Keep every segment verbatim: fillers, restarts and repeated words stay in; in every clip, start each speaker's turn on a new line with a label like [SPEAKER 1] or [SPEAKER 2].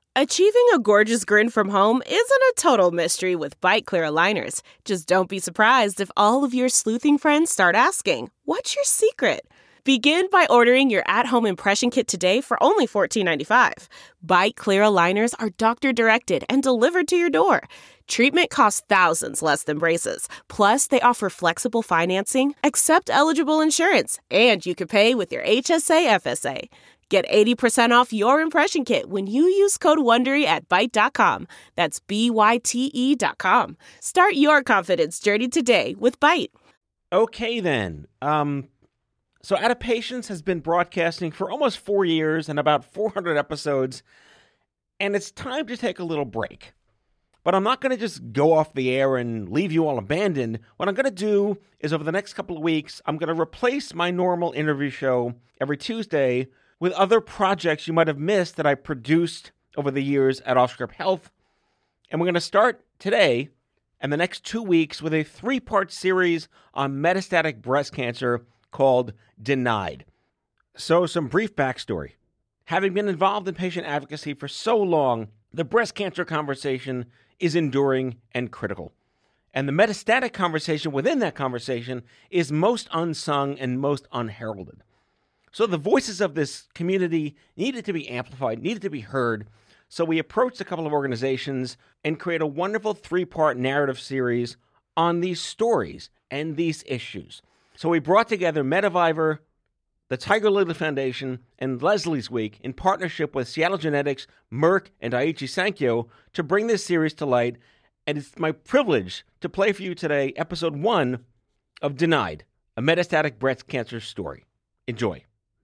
[SPEAKER 1] Achieving a gorgeous grin from home isn't a total mystery with Byte Clear aligners. Just don't be surprised if all of your sleuthing friends start asking, "What's your secret?" Begin by ordering your at-home impression kit today for only fourteen ninety-five. Byte Clear aligners are doctor-directed and delivered to your door. Treatment costs thousands less than braces. Plus, they offer flexible financing, accept eligible insurance, and you can pay with your H S A F S A. Get eighty percent off your impression kit when you use code WONDERY at byte dot com. That's B Y T E dot com. Start your confidence journey today with Byte.
[SPEAKER 2] Okay, then. Um, so Out of Patience has been broadcasting for almost four years and about four hundred episodes, and it's time to take a little break. But I'm not going to just go off the air and leave you all abandoned. What I'm going to do is over the next couple of weeks, I'm going to replace my normal interview show every Tuesday with other projects you might have missed that I produced over the years at Offscript Health. And we're going to start today and the next two weeks with a three-part series on metastatic breast cancer called Denied. So some brief backstory. Having been involved in patient advocacy for so long, the breast cancer conversation is enduring and critical. And the metastatic conversation within that conversation is most unsung and most unheralded. So the voices of this community needed to be amplified, needed to be heard. So we approached a couple of organizations and created a wonderful three-part narrative series on these stories and these issues. So we brought together Mediviver, the Tiger Lily Foundation, and Leslie's Week in partnership with Seattle Genetics, Merck, and Daiichi Sankyo to bring this series to light. And it's my privilege to play for you today episode one of Denied, a metastatic breast cancer story. Enjoy.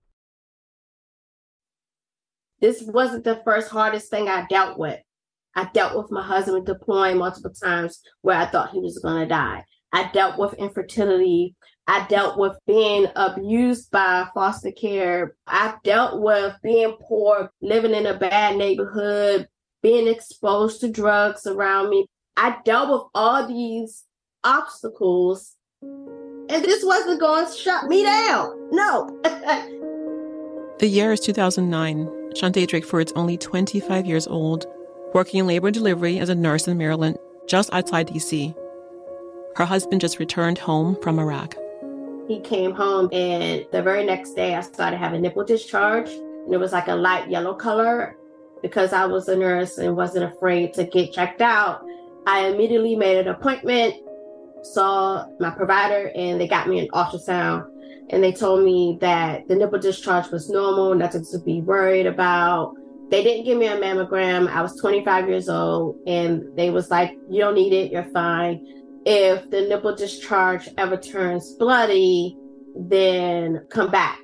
[SPEAKER 3] This wasn't the first hardest thing I dealt with. I dealt with my husband deploying multiple times where I thought he was going to die. I dealt with infertility. I dealt with being abused by foster care. I dealt with being poor, living in a bad neighborhood, being exposed to drugs around me. I dealt with all these obstacles, and this wasn't going to shut me down. No.
[SPEAKER 4] The year is two thousand nine. Shante Drakeford's only twenty-five years old, working in labor and delivery as a nurse in Maryland, just outside D C. Her husband just returned home from Iraq.
[SPEAKER 3] He came home, and the very next day I started having nipple discharge, and it was like a light yellow color. Because I was a nurse and wasn't afraid to get checked out, I immediately made an appointment, saw my provider, and they got me an ultrasound. And they told me that the nipple discharge was normal, nothing to be worried about. They didn't give me a mammogram. I was twenty-five years old, and they was like, "You don't need it, you're fine. If the nipple discharge ever turns bloody, then come back."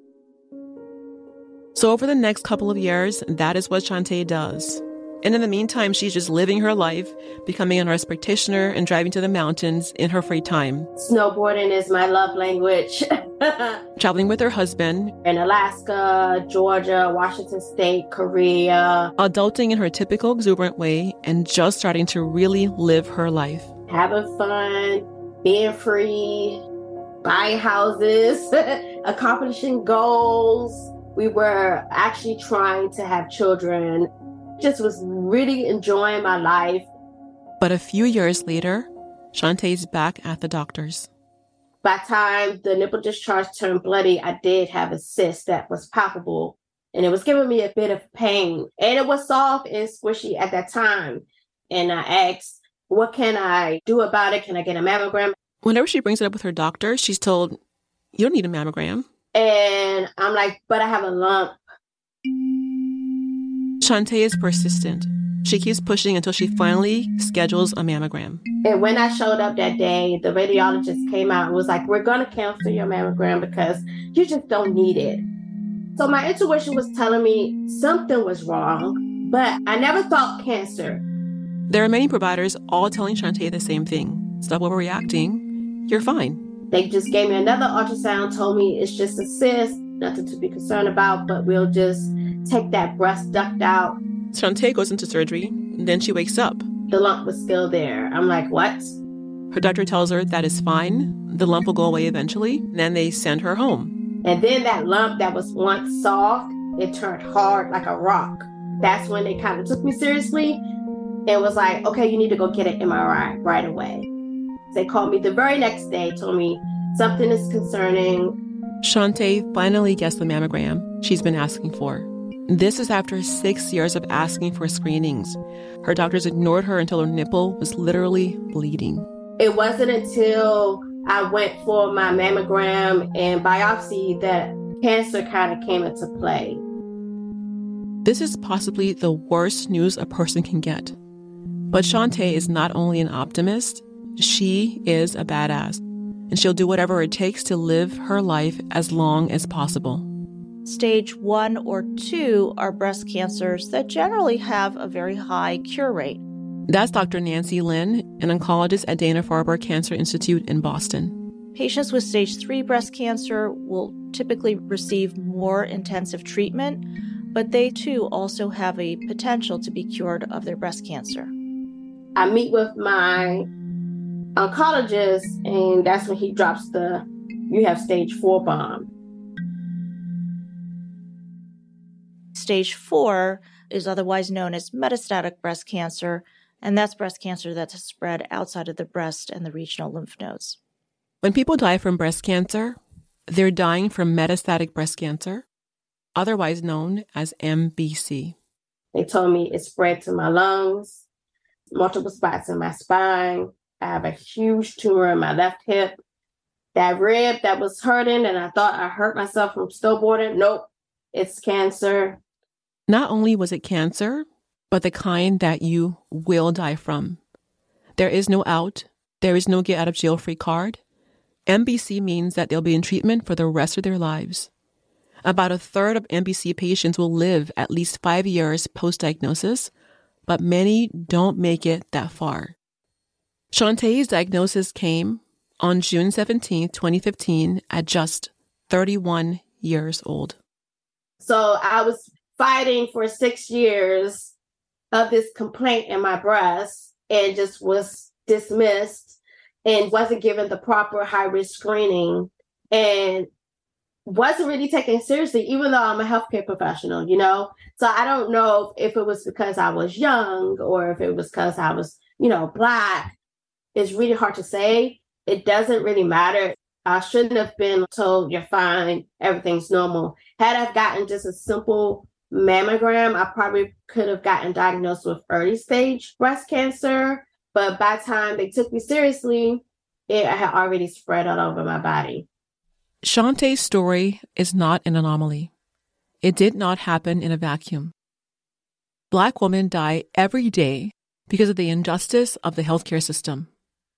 [SPEAKER 4] So over the next couple of years, that is what Shante does. And in the meantime, she's just living her life, becoming a nurse practitioner and driving to the mountains in her free time.
[SPEAKER 3] Snowboarding is my love language.
[SPEAKER 4] Traveling with her husband.
[SPEAKER 3] In Alaska, Georgia, Washington State, Korea.
[SPEAKER 4] Adulting in her typical exuberant way and just starting to really live her life.
[SPEAKER 3] Having fun, being free, buying houses, accomplishing goals. We were actually trying to have children. Just was really enjoying my life.
[SPEAKER 4] But a few years later, Shantae's back at the doctor's.
[SPEAKER 3] By the time the nipple discharge turned bloody, I did have a cyst that was palpable, and it was giving me a bit of pain. And it was soft and squishy at that time. And I asked, what can I do about it? Can I get a mammogram?
[SPEAKER 4] Whenever she brings it up with her doctor, she's told, you don't need a mammogram.
[SPEAKER 3] And I'm like, but I have a lump.
[SPEAKER 4] Shante is persistent. She keeps pushing until she finally schedules a mammogram.
[SPEAKER 3] And when I showed up that day, the radiologist came out and was like, we're going to cancel your mammogram because you just don't need it. So my intuition was telling me something was wrong, but I never thought cancer.
[SPEAKER 4] There are many providers all telling Shante the same thing. Stop overreacting. You're fine.
[SPEAKER 3] They just gave me another ultrasound, told me it's just a cyst, nothing to be concerned about, but we'll just take that breast duct out.
[SPEAKER 4] Shante goes into surgery, then she wakes up.
[SPEAKER 3] The lump was still there. I'm like, what?
[SPEAKER 4] Her doctor tells her that is fine. The lump will go away eventually. Then they send her home.
[SPEAKER 3] And then that lump that was once soft, it turned hard like a rock. That's when they kind of took me seriously and was like, okay, you need to go get an M R I right away. They called me the very next day, told me something is concerning.
[SPEAKER 4] Shante finally gets the mammogram she's been asking for. This is after six years of asking for screenings. Her doctors ignored her until her nipple was literally bleeding.
[SPEAKER 3] It wasn't until I went for my mammogram and biopsy that cancer kind of came into play.
[SPEAKER 4] This is possibly the worst news a person can get. But Shante is not only an optimist, she is a badass. And she'll do whatever it takes to live her life as long as possible.
[SPEAKER 5] Stage one or two are breast cancers that generally have a very high cure rate.
[SPEAKER 4] That's Doctor Nancy Lin, an oncologist at Dana-Farber Cancer Institute in Boston.
[SPEAKER 5] Patients with stage three breast cancer will typically receive more intensive treatment, but they too also have a potential to be cured of their breast cancer.
[SPEAKER 3] I meet with my oncologist, and that's when he drops the, you have stage four bomb.
[SPEAKER 5] Stage four is otherwise known as metastatic breast cancer, and that's breast cancer that's spread outside of the breast and the regional lymph nodes.
[SPEAKER 4] When people die from breast cancer, they're dying from metastatic breast cancer, otherwise known as M B C.
[SPEAKER 3] They told me it spread to my lungs, multiple spots in my spine. I have a huge tumor in my left hip. That rib that was hurting, and I thought I hurt myself from snowboarding. Nope, it's cancer.
[SPEAKER 4] Not only was it cancer, but the kind that you will die from. There is no out. There is no get out of jail free card. M B C means that they'll be in treatment for the rest of their lives. About a third of M B C patients will live at least five years post-diagnosis, but many don't make it that far. Shantae's diagnosis came on June seventeenth, twenty fifteen, at just thirty-one years old.
[SPEAKER 3] So I was fighting for six years of this complaint in my breast and just was dismissed and wasn't given the proper high-risk screening and wasn't really taken seriously, even though I'm a healthcare professional, you know? So I don't know if it was because I was young or if it was because I was, you know, Black. It's really hard to say. It doesn't really matter. I shouldn't have been told you're fine, everything's normal. Had I gotten just a simple mammogram, I probably could have gotten diagnosed with early stage breast cancer. But by the time they took me seriously, it had already spread all over my body.
[SPEAKER 4] Shantae's story is not an anomaly. It did not happen in a vacuum. Black women die every day because of the injustice of the healthcare system.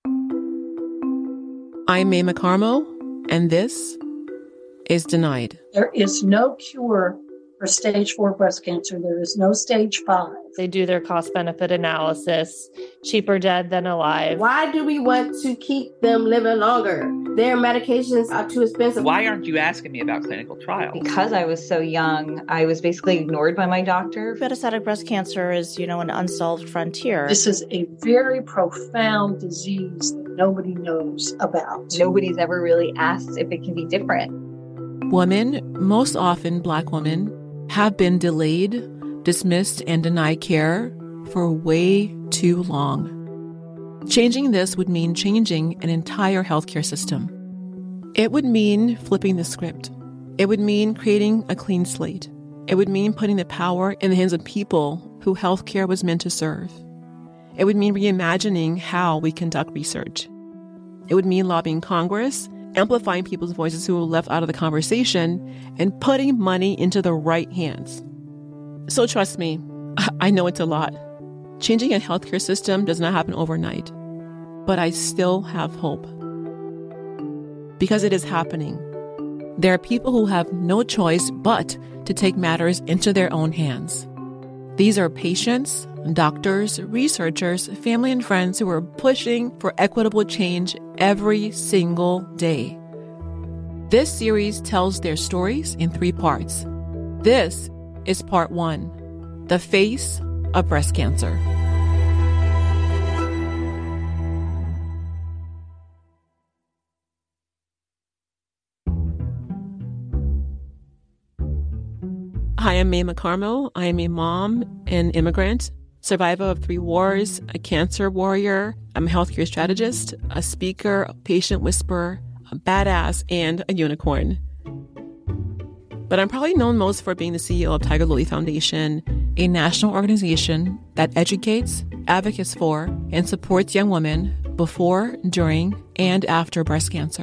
[SPEAKER 4] I'm Mae McCarmo, and this is Denied.
[SPEAKER 6] There is no cure for stage four breast cancer. There is no stage five.
[SPEAKER 7] They do their cost-benefit analysis, cheaper dead than alive.
[SPEAKER 3] Why do we want to keep them living longer? Their medications are too expensive.
[SPEAKER 8] Why aren't you asking me about clinical trials?
[SPEAKER 9] Because I was so young, I was basically ignored by my doctor.
[SPEAKER 5] Metastatic breast cancer is, you know, an unsolved frontier.
[SPEAKER 6] This is a very profound disease that nobody knows about.
[SPEAKER 9] Nobody's ever really asked if it can be different.
[SPEAKER 4] Women, most often Black women, have been delayed, dismissed, and denied care for way too long. Changing this would mean changing an entire healthcare system. It would mean flipping the script. It would mean creating a clean slate. It would mean putting the power in the hands of people who healthcare was meant to serve. It would mean reimagining how we conduct research. It would mean lobbying Congress, amplifying people's voices who were left out of the conversation, and putting money into the right hands. So trust me, I know it's a lot. Changing a healthcare system does not happen overnight, but I still have hope. Because it is happening. There are people who have no choice but to take matters into their own hands. These are patients, doctors, researchers, family and friends who are pushing for equitable change every single day. This series tells their stories in three parts. This is part one, The Face of Breast Cancer. Hi, I'm Mae McCarmo. I am a mom, an immigrant, survivor of three wars, a cancer warrior. I'm a healthcare strategist, a speaker, a patient whisperer, a badass, and a unicorn. But I'm probably known most for being the C E O of Tiger Lily Foundation, a national organization that educates, advocates for, and supports young women before, during, and after breast cancer.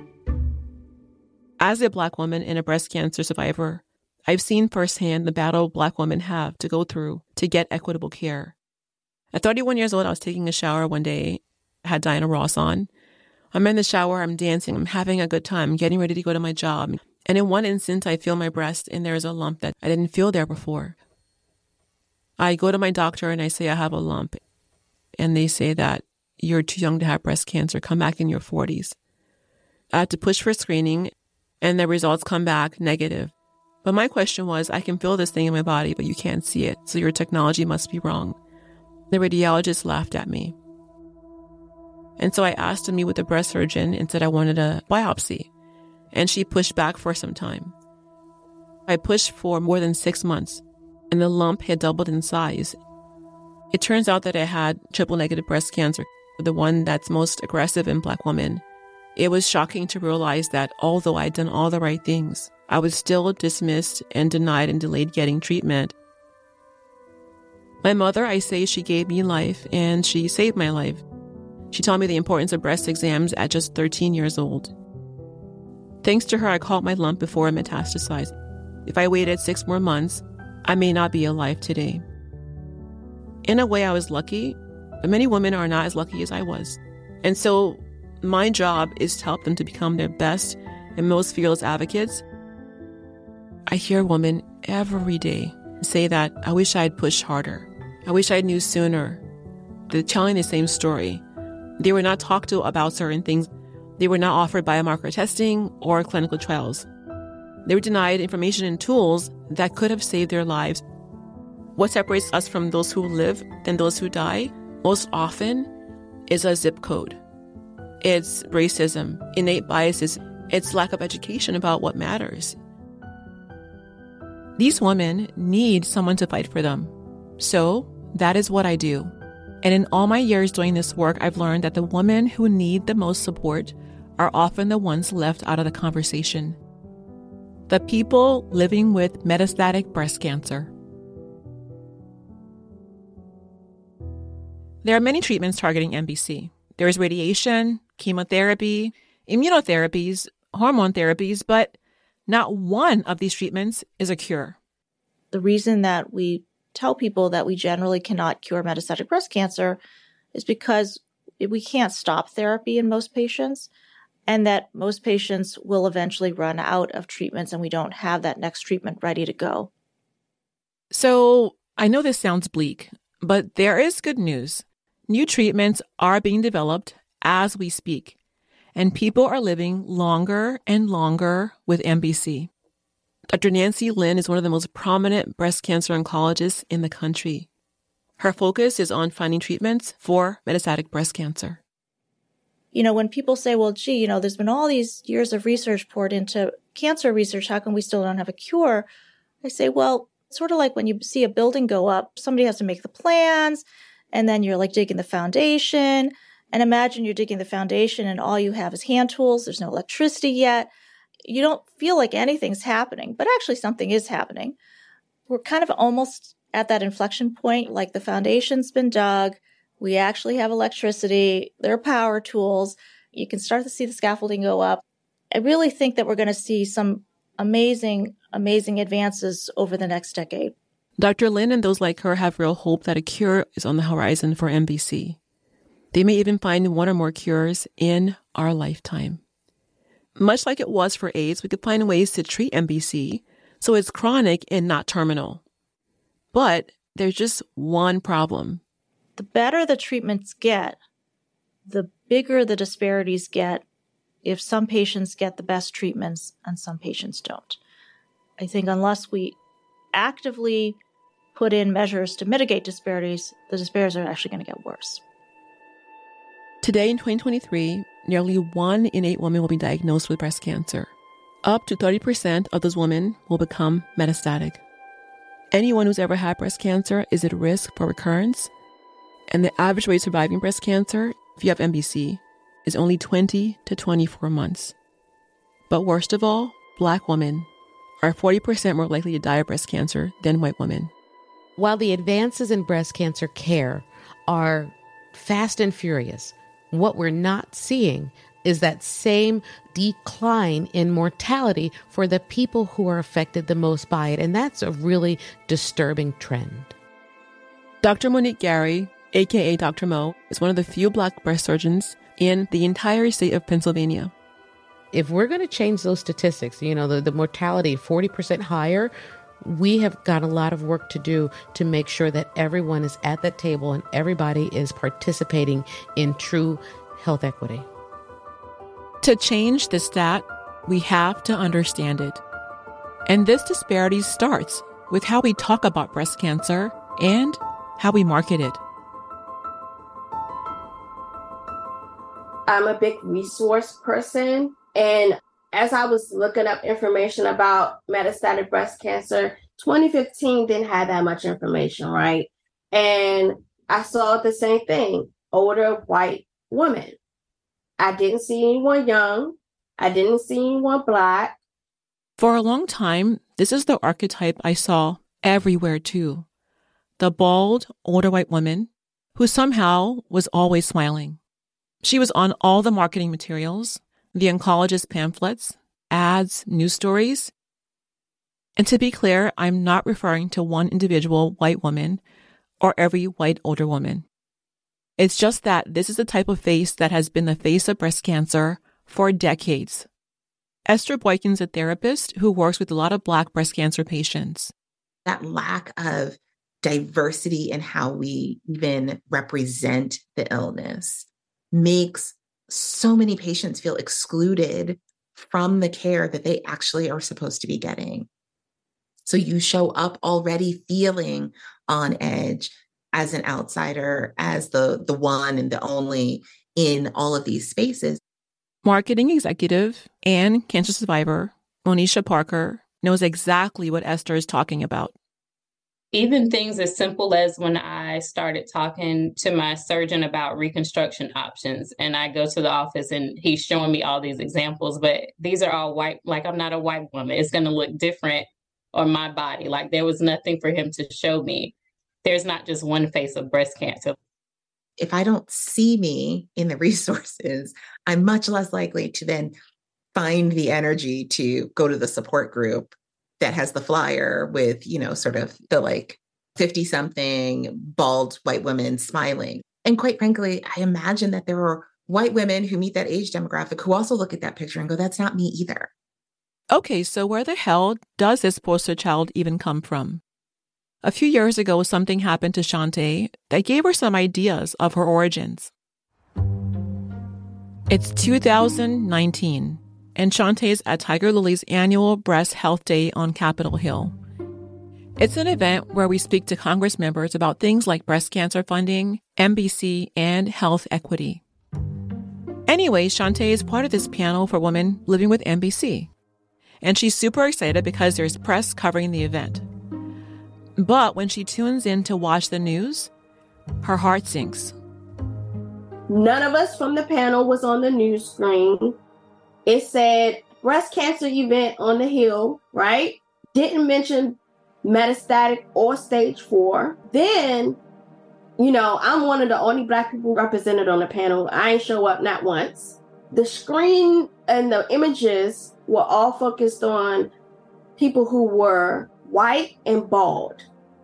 [SPEAKER 4] As a Black woman and a breast cancer survivor, I've seen firsthand the battle Black women have to go through to get equitable care. At thirty-one years old, I was taking a shower one day. I had Diana Ross on. I'm in the shower, I'm dancing, I'm having a good time, getting ready to go to my job. And in one instant, I feel my breast and there's a lump that I didn't feel there before. I go to my doctor and I say I have a lump. And they say that you're too young to have breast cancer. Come back in your forties. I had to push for screening and the results come back negative. But my question was, I can feel this thing in my body, but you can't see it. So your technology must be wrong. The radiologist laughed at me. And so I asked to meet with the breast surgeon and said I wanted a biopsy. And she pushed back for some time. I pushed for more than six months, and the lump had doubled in size. It turns out that I had triple-negative breast cancer, the one that's most aggressive in Black women. It was shocking to realize that although I'd done all the right things, I was still dismissed and denied and delayed getting treatment. My mother, I say she gave me life, and she saved my life. She taught me the importance of breast exams at just thirteen years old. Thanks to her, I caught my lump before it metastasized. If I waited six more months, I may not be alive today. In a way, I was lucky, but many women are not as lucky as I was. And so my job is to help them to become their best and most fearless advocates. I hear women every day say that, I wish I had pushed harder. I wish I knew sooner. They're telling the same story. They were not talked to about certain things. They were not offered biomarker testing or clinical trials. They were denied information and tools that could have saved their lives. What separates us from those who live than those who die, most often, is a zip code. It's racism, innate biases, it's lack of education about what matters. These women need someone to fight for them. So that is what I do. And in all my years doing this work, I've learned that the women who need the most support are often the ones left out of the conversation. The people living with metastatic breast cancer. There are many treatments targeting M B C. There is radiation, chemotherapy, immunotherapies, hormone therapies, but not one of these treatments is a cure.
[SPEAKER 5] The reason that we tell people that we generally cannot cure metastatic breast cancer is because we can't stop therapy in most patients, and that most patients will eventually run out of treatments and we don't have that next treatment ready to go.
[SPEAKER 4] So I know this sounds bleak, but there is good news. New treatments are being developed as we speak, and people are living longer and longer with M B C. Doctor Nancy Lin is one of the most prominent breast cancer oncologists in the country. Her focus is on finding treatments for metastatic breast cancer.
[SPEAKER 5] You know, when people say, well, gee, you know, there's been all these years of research poured into cancer research, how come we still don't have a cure? I say, well, it's sort of like when you see a building go up, somebody has to make the plans, and then you're like digging the foundation. And imagine you're digging the foundation and all you have is hand tools. There's no electricity yet. You don't feel like anything's happening, but actually something is happening. We're kind of almost at that inflection point, like the foundation's been dug. We actually have electricity. There are power tools. You can start to see the scaffolding go up. I really think that we're going to see some amazing, amazing advances over the next decade.
[SPEAKER 4] Doctor Lin and those like her have real hope that a cure is on the horizon for M B C. They may even find one or more cures in our lifetime. Much like it was for AIDS, we could find ways to treat M B C so it's chronic and not terminal. But there's just one problem.
[SPEAKER 5] The better the treatments get, the bigger the disparities get if some patients get the best treatments and some patients don't. I think unless we actively put in measures to mitigate disparities, the disparities are actually going to get worse.
[SPEAKER 4] Today in twenty twenty-three, nearly one in eight women will be diagnosed with breast cancer. Up to thirty percent of those women will become metastatic. Anyone who's ever had breast cancer is at risk for recurrence, and the average rate surviving breast cancer, if you have M B C, is only twenty to twenty-four months. But worst of all, Black women are forty percent more likely to die of breast cancer than white women.
[SPEAKER 10] While the advances in breast cancer care are fast and furious, what we're not seeing is that same decline in mortality for the people who are affected the most by it. And that's a really disturbing trend.
[SPEAKER 4] Doctor Monique Gary, a k a. Doctor Mo, is one of the few Black breast surgeons in the entire state of Pennsylvania.
[SPEAKER 10] If we're going to change those statistics, you know, the, the mortality forty percent higher, we have got a lot of work to do to make sure that everyone is at that table and everybody is participating in true health equity.
[SPEAKER 4] To change this stat, we have to understand it. And this disparity starts with how we talk about breast cancer and how we market it.
[SPEAKER 3] I'm a big resource person, and as I was looking up information about metastatic breast cancer, twenty fifteen didn't have that much information, right? And I saw the same thing, older white woman. I didn't see anyone young. I didn't see anyone Black.
[SPEAKER 4] For a long time, this is the archetype I saw everywhere too. The bald, older white woman who somehow was always smiling. She was on all the marketing materials, the oncologist pamphlets, ads, news stories. And to be clear, I'm not referring to one individual white woman or every white older woman. It's just that this is the type of face that has been the face of breast cancer for decades. Esther Boykin's a therapist who works with a lot of Black breast cancer patients.
[SPEAKER 11] That lack of diversity in how we even represent the illness makes so many patients feel excluded from the care that they actually are supposed to be getting. So you show up already feeling on edge as an outsider, as the, the one and the only in all of these spaces.
[SPEAKER 4] Marketing executive and cancer survivor Monisha Parker knows exactly what Esther is talking about.
[SPEAKER 12] Even things as simple as when I started talking to my surgeon about reconstruction options, and I go to the office and he's showing me all these examples, but these are all white, like I'm not a white woman. It's going to look different on my body. Like there was nothing for him to show me. There's not just one face of breast cancer.
[SPEAKER 11] If I don't see me in the resources, I'm much less likely to then find the energy to go to the support group that has the flyer with, you know, sort of the like fifty something bald white women smiling. And quite frankly, I imagine that there are white women who meet that age demographic who also look at that picture and go, that's not me either.
[SPEAKER 4] Okay, so where the hell does this poster child even come from? A few years ago, something happened to Shantae that gave her some ideas of her origins. It's two thousand nineteen, and Shantae's at Tiger Lily's annual Breast Health Day on Capitol Hill. It's an event where we speak to Congress members about things like breast cancer funding, M B C, and health equity. Anyway, Shantae is part of this panel for women living with M B C, and she's super excited because there's press covering the event. But when she tunes in to watch the news, her heart sinks.
[SPEAKER 3] None of us from the panel was on the news screen. It said breast cancer event on the Hill, right? Didn't mention metastatic or stage four. Then, you know, I'm one of the only Black people represented on the panel. I ain't show up not once. The screen and the images were all focused on people who were white and bald.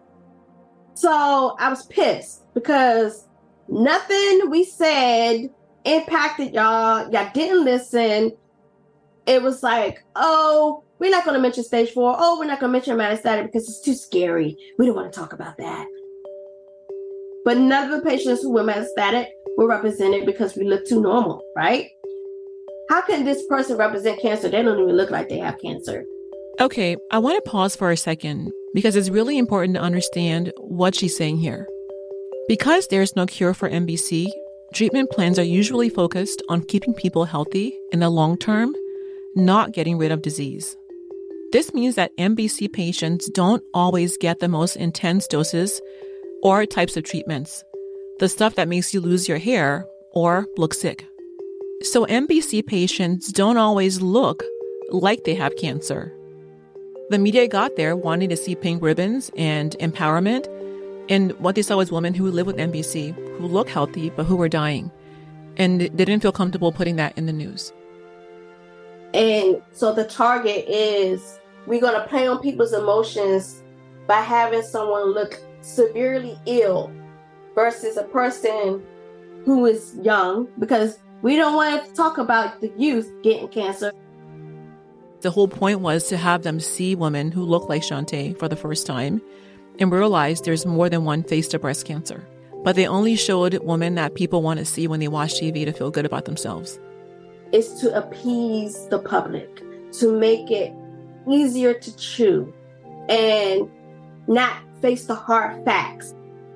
[SPEAKER 3] So I was pissed because nothing we said impacted y'all. Y'all didn't listen. It was like, oh, we're not going to mention stage four. Oh, we're not going to mention metastatic because it's too scary. We don't want to talk about that. But none of the patients who were metastatic were represented because we look too normal, right? How can this person represent cancer? They don't even look like they have cancer.
[SPEAKER 4] Okay, I want to pause for a second because it's really important to understand what she's saying here. Because there's no cure for M B C, treatment plans are usually focused on keeping people healthy in the long term, not getting rid of disease. This means that M B C patients don't always get the most intense doses or types of treatments, the stuff that makes you lose your hair or look sick. So M B C patients don't always look like they have cancer. The media got there wanting to see pink ribbons and empowerment, and what they saw was women who live with M B C, who look healthy but who were dying. And they didn't feel comfortable putting that in the news.
[SPEAKER 3] And so the target is, we're going to play on people's emotions by having someone look severely ill versus a person who is young, because we don't want to talk about the youth getting cancer.
[SPEAKER 4] The whole point was to have them see women who look like Shantae for the first time and realize there's more than one face to breast cancer. But they only showed women that people want to see when they watch T V to feel good about themselves.
[SPEAKER 3] It's to appease the public, to make it easier to chew and not face the hard facts.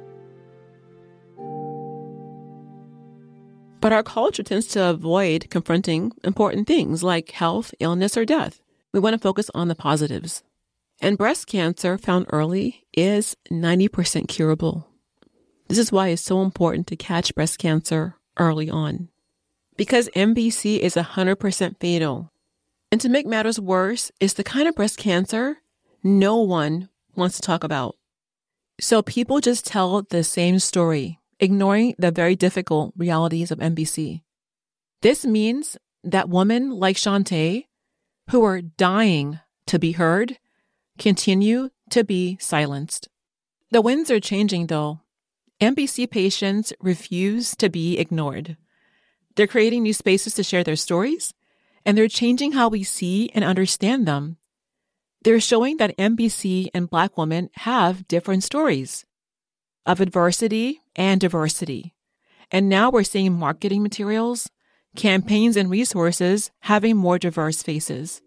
[SPEAKER 4] But our culture tends to avoid confronting important things like health, illness, or death. We want to focus on the positives. And breast cancer found early is ninety percent curable. This is why it's so important to catch breast cancer early on. Because M B C is one hundred percent fatal. And to make matters worse, it's the kind of breast cancer no one wants to talk about. So people just tell the same story, ignoring the very difficult realities of M B C. This means that women like Shantae, who are dying to be heard, continue to be silenced. The winds are changing, though. M B C patients refuse to be ignored. They're creating new spaces to share their stories, and they're changing how we see and understand them. They're showing that M B C and Black women have different stories of adversity and diversity. And now we're seeing marketing materials, campaigns, and resources having more diverse faces.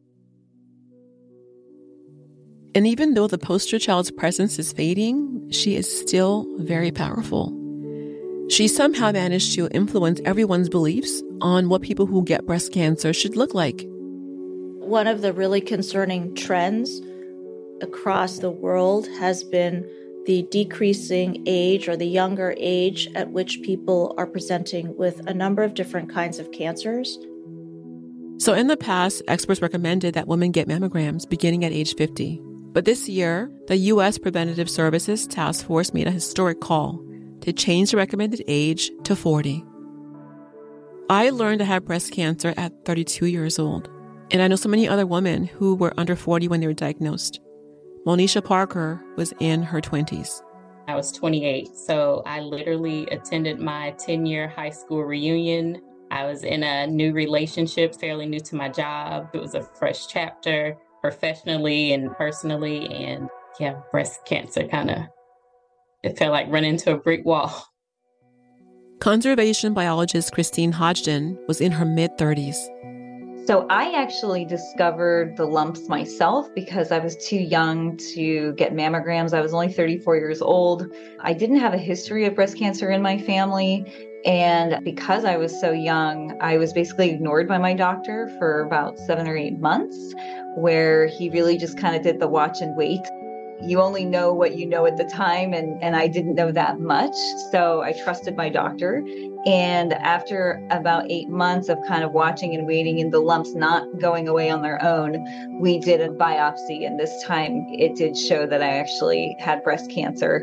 [SPEAKER 4] And even though the poster child's presence is fading, she is still very powerful. She somehow managed to influence everyone's beliefs on what people who get breast cancer should look like.
[SPEAKER 5] One of the really concerning trends across the world has been the decreasing age or the younger age at which people are presenting with a number of different kinds of cancers.
[SPEAKER 4] So in the past, experts recommended that women get mammograms beginning at age fifty. But this year, the U S Preventative Services Task Force made a historic call to change the recommended age to forty. I learned I had breast cancer at thirty-two years old, and I know so many other women who were under forty when they were diagnosed. Monisha Parker was in her twenties.
[SPEAKER 12] I was twenty-eight, so I literally attended my ten-year high school reunion. I was in a new relationship, fairly new to my job. It was a fresh chapter, professionally and personally, and yeah, breast cancer kind of, it felt like running into a brick wall.
[SPEAKER 4] Conservation biologist Christine Hodgson was in her mid-thirties.
[SPEAKER 9] So I actually discovered the lumps myself because I was too young to get mammograms. I was only thirty-four years old. I didn't have a history of breast cancer in my family. And because I was so young, I was basically ignored by my doctor for about seven or eight months, where he really just kind of did the watch and wait. You only know what you know at the time, and, and I didn't know that much. So I trusted my doctor. And after about eight months of kind of watching and waiting and the lumps not going away on their own, we did a biopsy. And this time it did show that I actually had breast cancer.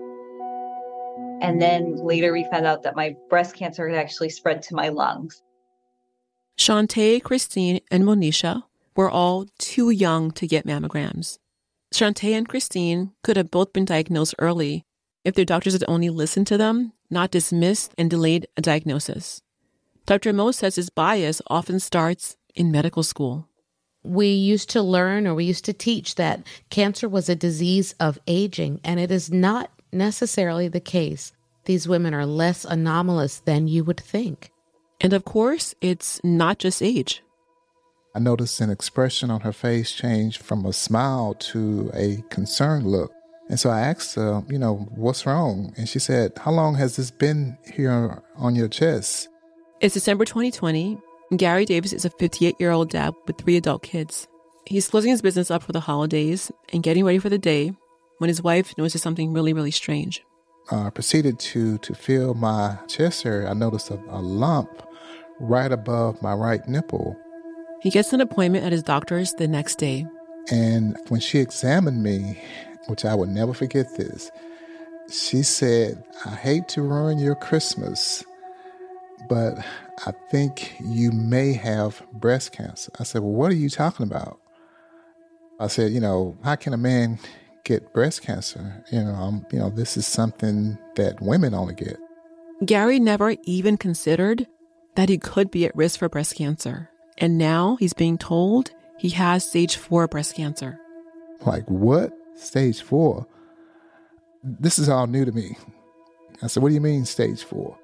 [SPEAKER 9] And then later we found out that my breast cancer had actually spread to my lungs.
[SPEAKER 4] Shantae, Christine, and Monisha were all too young to get mammograms. Shantae and Christine could have both been diagnosed early if their doctors had only listened to them, not dismissed and delayed a diagnosis. Doctor Mo says his bias often starts in medical school.
[SPEAKER 10] We used to learn or we used to teach that cancer was a disease of aging, and it is not necessarily the case. These women are less anomalous than you would think.
[SPEAKER 4] And of course, it's not just age.
[SPEAKER 13] I noticed an expression on her face change from a smile to a concerned look. And so I asked her, you know, what's wrong? And she said, how long has this been here on your chest?
[SPEAKER 4] It's December twenty twenty. And Gary Davis is a fifty-eight-year-old dad with three adult kids. He's closing his business up for the holidays and getting ready for the day when his wife notices something really, really strange.
[SPEAKER 13] I uh, proceeded to to feel my chest area. I noticed a, a lump right above my right nipple.
[SPEAKER 4] He gets an appointment at his doctor's the next day.
[SPEAKER 13] And when she examined me, which I will never forget this, she said, "I hate to ruin your Christmas, but I think you may have breast cancer." I said, "Well, what are you talking about?" I said, "You know, how can a man get breast cancer? You know, um, you know, this is something that women only get."
[SPEAKER 4] Gary never even considered that he could be at risk for breast cancer. And now he's being told he has stage four breast cancer.
[SPEAKER 13] Like, what? Stage four? This is all new to me. I said, "What do you mean stage four?"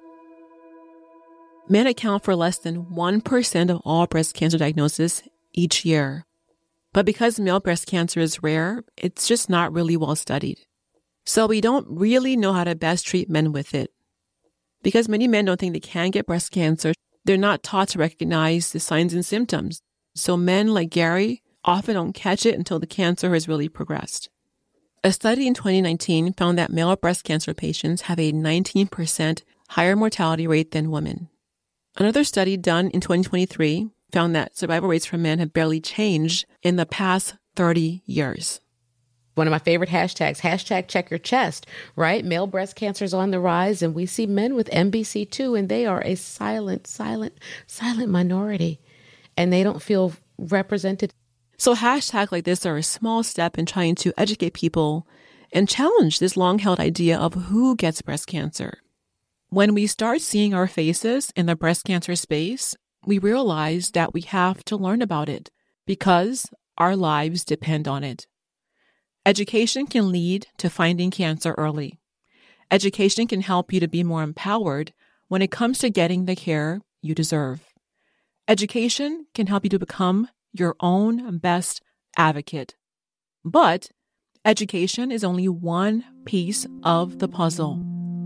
[SPEAKER 4] Men account for less than one percent of all breast cancer diagnoses each year. But because male breast cancer is rare, it's just not really well studied. So we don't really know how to best treat men with it. Because many men don't think they can get breast cancer, they're not taught to recognize the signs and symptoms. So men like Gary often don't catch it until the cancer has really progressed. A study in twenty nineteen found that male breast cancer patients have a nineteen percent higher mortality rate than women. Another study done in twenty twenty-three found that survival rates for men have barely changed in the past thirty years.
[SPEAKER 10] One of my favorite hashtags, hashtag check your chest, right? Male breast cancer is on the rise, and we see men with M B C too, and they are a silent, silent, silent minority, and they don't feel represented.
[SPEAKER 4] So hashtags like this are a small step in trying to educate people and challenge this long-held idea of who gets breast cancer. When we start seeing our faces in the breast cancer space, we realize that we have to learn about it because our lives depend on it. Education can lead to finding cancer early. Education can help you to be more empowered when it comes to getting the care you deserve. Education can help you to become your own best advocate. But education is only one piece of the puzzle.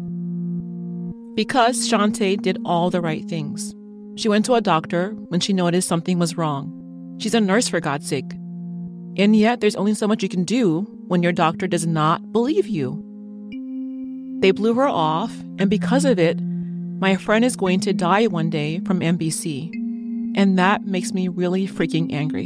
[SPEAKER 4] Because Shante did all the right things. She went to a doctor when she noticed something was wrong. She's a nurse, for God's sake. And yet, there's only so much you can do when your doctor does not believe you. They blew her off, and because of it, my friend is going to die one day from M B C. And that makes me really freaking angry.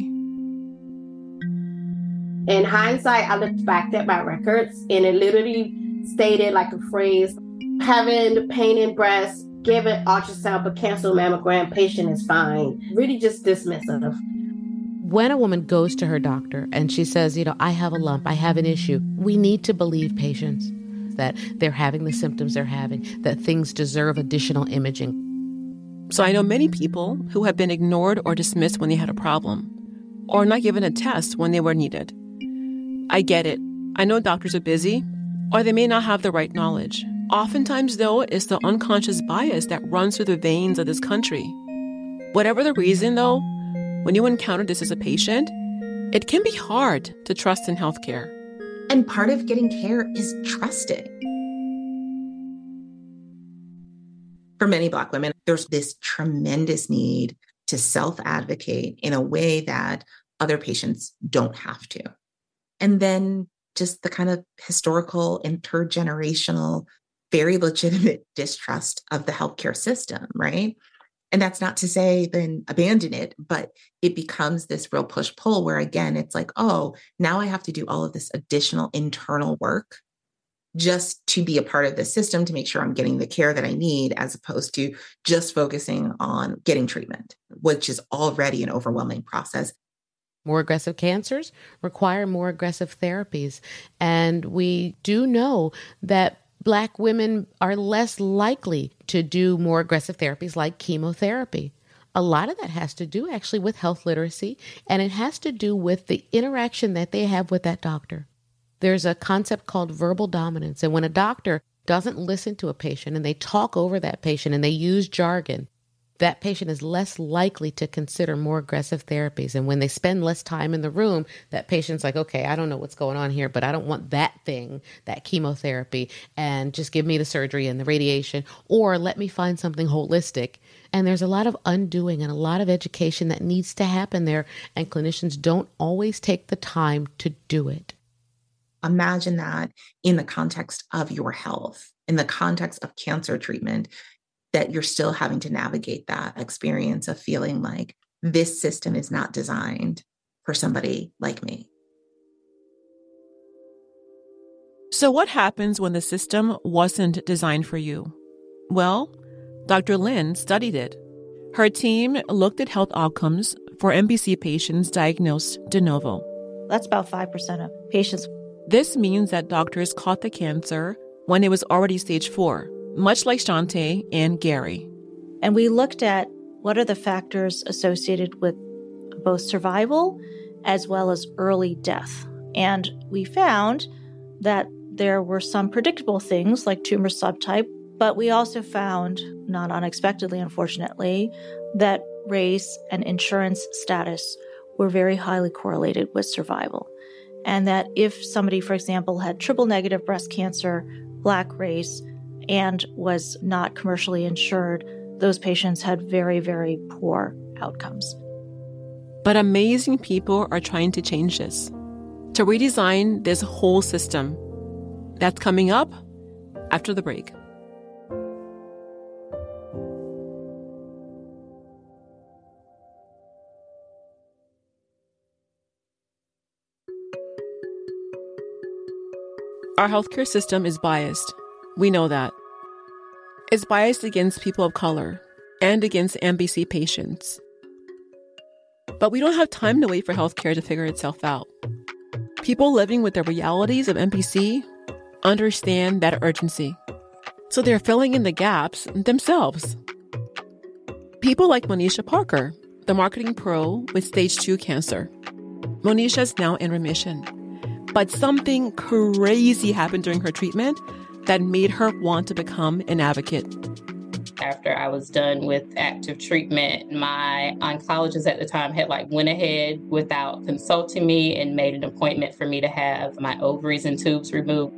[SPEAKER 3] In hindsight, I looked back at my records, and it literally stated like a phrase, having pain in breast, give it ultrasound, but cancel mammogram, patient is fine. Really just dismissive.
[SPEAKER 10] When a woman goes to her doctor and she says, you know, I have a lump, I have an issue, we need to believe patients that they're having the symptoms they're having, that things deserve additional imaging.
[SPEAKER 4] So I know many people who have been ignored or dismissed when they had a problem, or not given a test when they were needed. I get it. I know doctors are busy, or they may not have the right knowledge. Oftentimes, though, it's the unconscious bias that runs through the veins of this country. Whatever the reason, though, when you encounter this as a patient, it can be hard to trust in healthcare.
[SPEAKER 11] And part of getting care is trusting. For many Black women, there's this tremendous need to self-advocate in a way that other patients don't have to. And then just the kind of historical, intergenerational, very legitimate distrust of the healthcare system, right? And that's not to say then abandon it, but it becomes this real push-pull where, again, it's like, oh, now I have to do all of this additional internal work just to be a part of the system to make sure I'm getting the care that I need, as opposed to just focusing on getting treatment, which is already an overwhelming process.
[SPEAKER 10] More aggressive cancers require more aggressive therapies. And we do know that Black women are less likely to do more aggressive therapies like chemotherapy. A lot of that has to do actually with health literacy, and it has to do with the interaction that they have with that doctor. There's a concept called verbal dominance. And when a doctor doesn't listen to a patient and they talk over that patient and they use jargon, that patient is less likely to consider more aggressive therapies. And when they spend less time in the room, that patient's like, okay, I don't know what's going on here, but I don't want that thing, that chemotherapy, and just give me the surgery and the radiation, or let me find something holistic. And there's a lot of undoing and a lot of education that needs to happen there, and clinicians don't always take the time to do it.
[SPEAKER 11] Imagine that in the context of your health, in the context of cancer treatment, that you're still having to navigate that experience of feeling like this system is not designed for somebody like me.
[SPEAKER 4] So what happens when the system wasn't designed for you? Well, Doctor Lin studied it. Her team looked at health outcomes for M B C patients diagnosed de novo.
[SPEAKER 5] That's about five percent of patients.
[SPEAKER 4] This means that doctors caught the cancer when it was already stage four, much like Shante and Gary.
[SPEAKER 5] And we looked at what are the factors associated with both survival as well as early death. And we found that there were some predictable things like tumor subtype, but we also found, not unexpectedly, unfortunately, that race and insurance status were very highly correlated with survival. And that if somebody, for example, had triple negative breast cancer, Black race, and was not commercially insured, those patients had very, very poor outcomes.
[SPEAKER 4] But amazing people are trying to change this, to redesign this whole system. That's coming up after the break. Our healthcare system is biased. We know that. It's biased against people of color and against M B C patients. But we don't have time to wait for healthcare to figure itself out. People living with the realities of M B C understand that urgency. So they're filling in the gaps themselves. People like Monisha Parker, the marketing pro with stage two cancer. Monisha is now in remission. But something crazy happened during her treatment that made her want to become an advocate.
[SPEAKER 12] After I was done with active treatment, my oncologist at the time had like went ahead without consulting me and made an appointment for me to have my ovaries and tubes removed.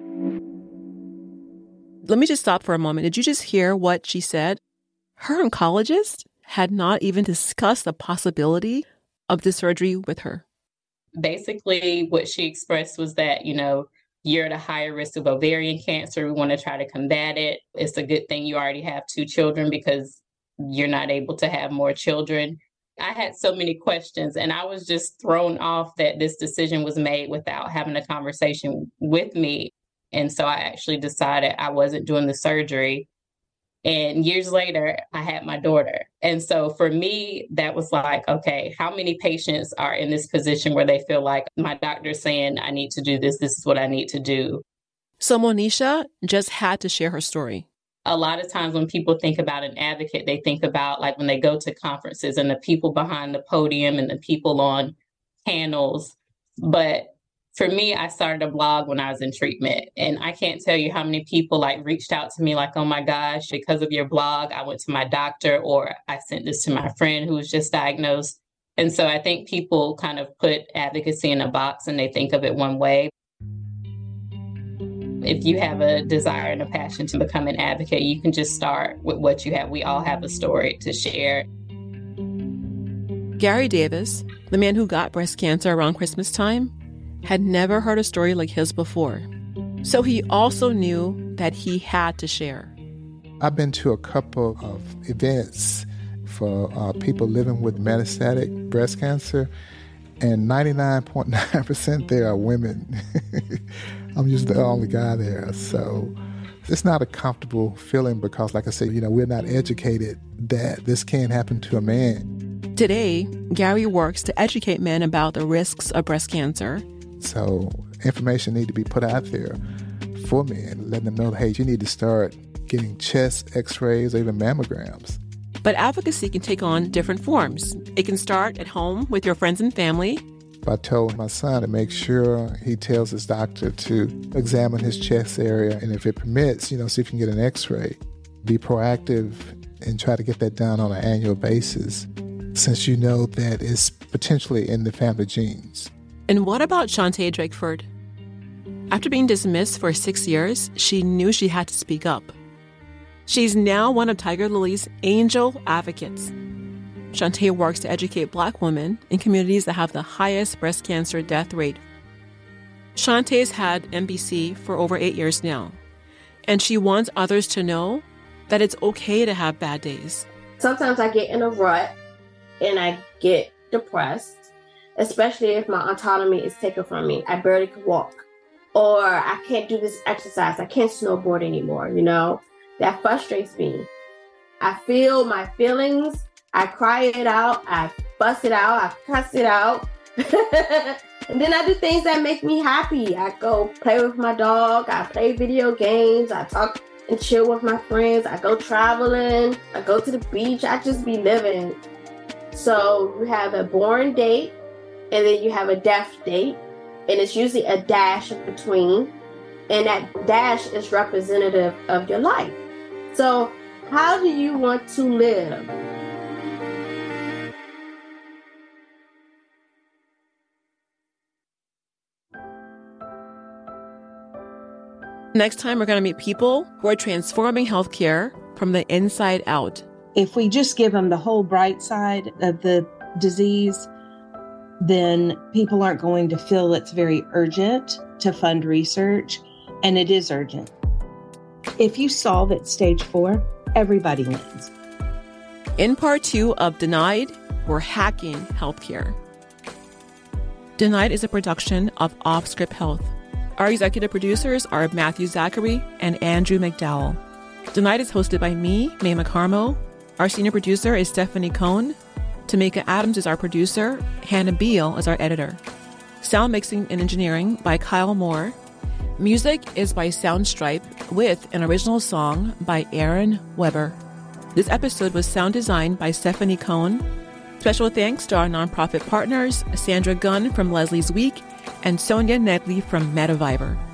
[SPEAKER 4] Let me just stop for a moment. Did you just hear what she said? Her oncologist had not even discussed the possibility of this surgery with her.
[SPEAKER 12] Basically, what she expressed was that, you know, you're at a higher risk of ovarian cancer. We want to try to combat it. It's a good thing you already have two children because you're not able to have more children. I had so many questions, and I was just thrown off that this decision was made without having a conversation with me. And so I actually decided I wasn't doing the surgery. And years later, I had my daughter. And so for me, that was like, okay, how many patients are in this position where they feel like my doctor's saying, I need to do this, this is what I need to do.
[SPEAKER 4] So Monisha just had to share her story.
[SPEAKER 12] A lot of times when people think about an advocate, they think about like when they go to conferences and the people behind the podium and the people on panels. But for me, I started a blog when I was in treatment, and I can't tell you how many people like reached out to me like, oh my gosh, because of your blog, I went to my doctor, or I sent this to my friend who was just diagnosed. And so I think people kind of put advocacy in a box and they think of it one way. If you have a desire and a passion to become an advocate, you can just start with what you have. We all have a story to share.
[SPEAKER 4] Gary Davis, the man who got breast cancer around Christmas time, had never heard a story like his before. So he also knew that he had to share.
[SPEAKER 13] I've been to a couple of events for uh, people living with metastatic breast cancer, and ninety-nine point nine percent there are women. I'm just the only guy there. So it's not a comfortable feeling because, like I said, you know, we're not educated that this can happen to a man.
[SPEAKER 4] Today, Gary works to educate men about the risks of breast cancer.
[SPEAKER 13] So information need to be put out there for men, letting them know, hey, you need to start getting chest x-rays or even mammograms.
[SPEAKER 4] But advocacy can take on different forms. It can start at home with your friends and family.
[SPEAKER 13] I told my son to make sure he tells his doctor to examine his chest area, and if it permits, you know, see if you can get an x-ray. Be proactive and try to get that done on an annual basis, since you know that it's potentially in the family genes.
[SPEAKER 4] And what about Shante Drakeford? After being dismissed for six years, she knew she had to speak up. She's now one of Tiger Lily's angel advocates. Shante works to educate Black women in communities that have the highest breast cancer death rate. Shante's had M B C for over eight years now, and she wants others to know that it's okay to have bad days.
[SPEAKER 3] Sometimes I get in a rut and I get depressed, especially if my autonomy is taken from me. I barely can walk, or I can't do this exercise. I can't snowboard anymore, you know? That frustrates me. I feel my feelings. I cry it out. I fuss it out. I cuss it out. And then I do things that make me happy. I go play with my dog. I play video games. I talk and chill with my friends. I go traveling. I go to the beach. I just be living. So you have a born date, and then you have a death date, and it's usually a dash in between. And that dash is representative of your life. So how do you want to live?
[SPEAKER 4] Next time, we're going to meet people who are transforming healthcare from the inside out.
[SPEAKER 14] If we just give them the whole bright side of the disease, then people aren't going to feel it's very urgent to fund research, and it is urgent. If you solve at stage four, everybody wins.
[SPEAKER 4] In part two of Denied, we're hacking healthcare. Denied is a production of Offscript Health. Our executive producers are Matthew Zachary and Andrew McDowell. Denied is hosted by me, Mae McCarmo. Our senior producer is Stephanie Cohn. Tamika Adams is our producer. Hannah Beal is our editor. Sound mixing and engineering by Kyle Moore. Music is by Soundstripe with an original song by Aaron Weber. This episode was sound designed by Stephanie Cohn. Special thanks to our nonprofit partners, Sandra Gunn from Leslie's Week and Sonia Nedley from MetaViber.